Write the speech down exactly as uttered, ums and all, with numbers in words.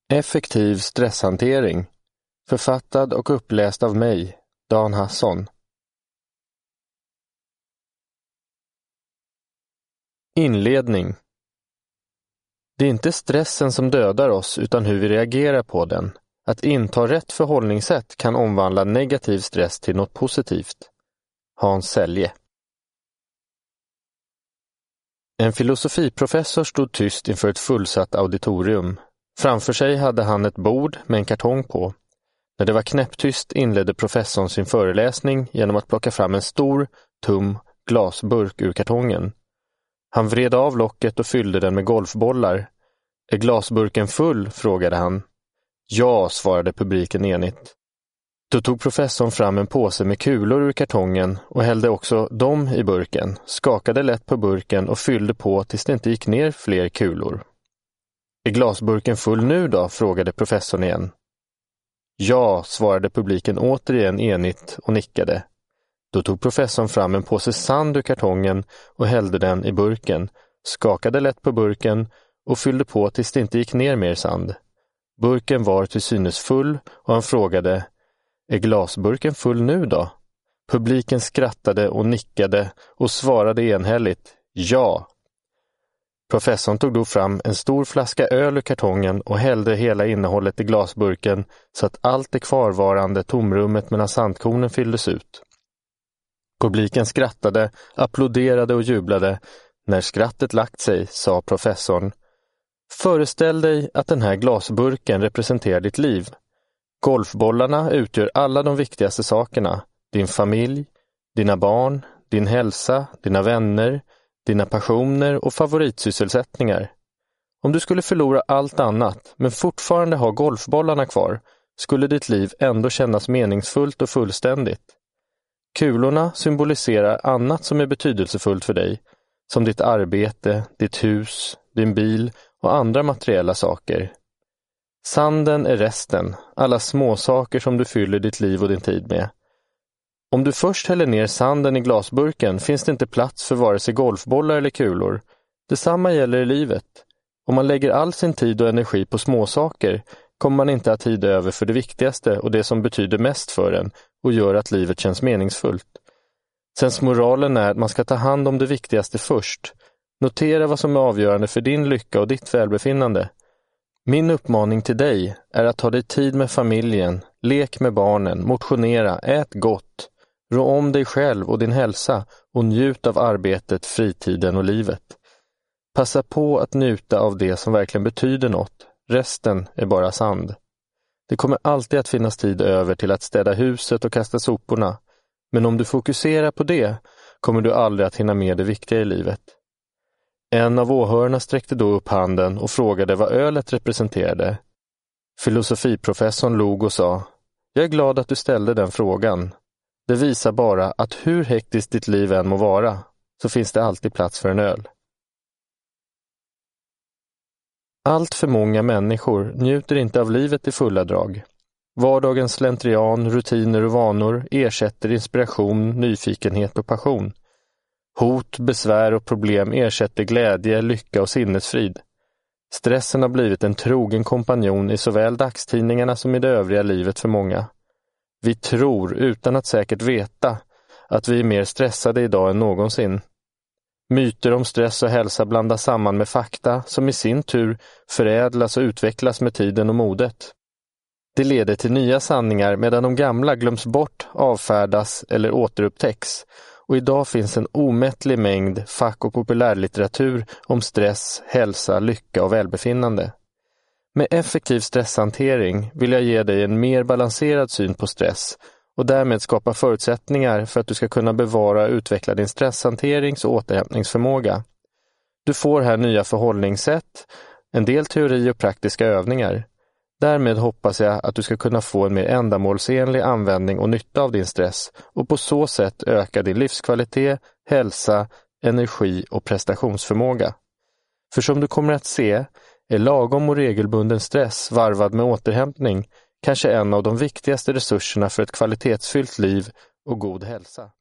Effektiv stresshantering. Författad och uppläst av mig, Dan Hasson. Inledning. Det är inte stressen som dödar oss utan hur vi reagerar på den. Att inta rätt förhållningssätt kan omvandla negativ stress till något positivt. Hans Selye. En filosofiprofessor stod tyst inför ett fullsatt auditorium. Framför sig hade han ett bord med en kartong på. När det var knäpptyst inledde professorn sin föreläsning genom att plocka fram en stor, tum glasburk ur kartongen. Han vred av locket och fyllde den med golfbollar. Är glasburken full? Frågade han. Ja, svarade publiken enigt. Då tog professorn fram en påse med kulor ur kartongen och hällde också dem i burken, skakade lätt på burken och fyllde på tills det inte gick ner fler kulor. Är glasburken full nu då? Frågade professorn igen. Ja, svarade publiken återigen enigt och nickade. Då tog professorn fram en påse sand ur kartongen och hällde den i burken, skakade lätt på burken och fyllde på tills det inte gick ner mer sand. Burken var till synes full och han frågade, är glasburken full nu då? Publiken skrattade och nickade och svarade enhälligt, ja. Professorn tog då fram en stor flaska öl ur kartongen och hällde hela innehållet i glasburken så att allt det kvarvarande tomrummet mellan sandkornen fylldes ut. Publiken skrattade, applåderade och jublade. När skrattet lagt sig, sa professorn, föreställ dig att den här glasburken representerar ditt liv. Golfbollarna utgör alla de viktigaste sakerna. Din familj, dina barn, din hälsa, dina vänner, dina passioner och favoritsysselsättningar. Om du skulle förlora allt annat men fortfarande ha golfbollarna kvar, skulle ditt liv ändå kännas meningsfullt och fullständigt. Kulorna symboliserar annat som är betydelsefullt för dig, som ditt arbete, ditt hus, din bil och andra materiella saker. Sanden är resten, alla små saker som du fyller ditt liv och din tid med. Om du först häller ner sanden i glasburken finns det inte plats för vare sig golfbollar eller kulor. Detsamma gäller i livet. Om man lägger all sin tid och energi på småsaker kommer man inte att ha tid över för det viktigaste och det som betyder mest för en och gör att livet känns meningsfullt. Sensmoralen är att man ska ta hand om det viktigaste först. Notera vad som är avgörande för din lycka och ditt välbefinnande. Min uppmaning till dig är att ta dig tid med familjen, lek med barnen, motionera, ät gott, rå om dig själv och din hälsa och njut av arbetet, fritiden och livet. Passa på att njuta av det som verkligen betyder något. Resten är bara sand. Det kommer alltid att finnas tid över till att städa huset och kasta soporna. Men om du fokuserar på det kommer du aldrig att hinna med det viktiga i livet. En av åhörarna sträckte då upp handen och frågade vad ölet representerade. Filosofiprofessorn log och sa, jag är glad att du ställde den frågan. Det visar bara att hur hektiskt ditt liv än må vara så finns det alltid plats för en öl. Allt för många människor njuter inte av livet i fulla drag. Vardagens slentrian, rutiner och vanor ersätter inspiration, nyfikenhet och passion. Hot, besvär och problem ersätter glädje, lycka och sinnesfrid. Stressen har blivit en trogen kompanjon i såväl dagstidningarna som i det övriga livet för många. Vi tror, utan att säkert veta, att vi är mer stressade idag än någonsin. Myter om stress och hälsa blandas samman med fakta som i sin tur förädlas och utvecklas med tiden och modet. Det leder till nya sanningar medan de gamla glöms bort, avfärdas eller återupptäcks. Och idag finns en omättlig mängd fack- och populärlitteratur om stress, hälsa, lycka och välbefinnande. Med effektiv stresshantering vill jag ge dig en mer balanserad syn på stress och därmed skapa förutsättningar för att du ska kunna bevara och utveckla din stresshanterings- och återhämtningsförmåga. Du får här nya förhållningssätt, en del teori och praktiska övningar. Därmed hoppas jag att du ska kunna få en mer ändamålsenlig användning och nytta av din stress och på så sätt öka din livskvalitet, hälsa, energi och prestationsförmåga. För som du kommer att se är lagom och regelbunden stress varvad med återhämtning kanske en av de viktigaste resurserna för ett kvalitetsfyllt liv och god hälsa.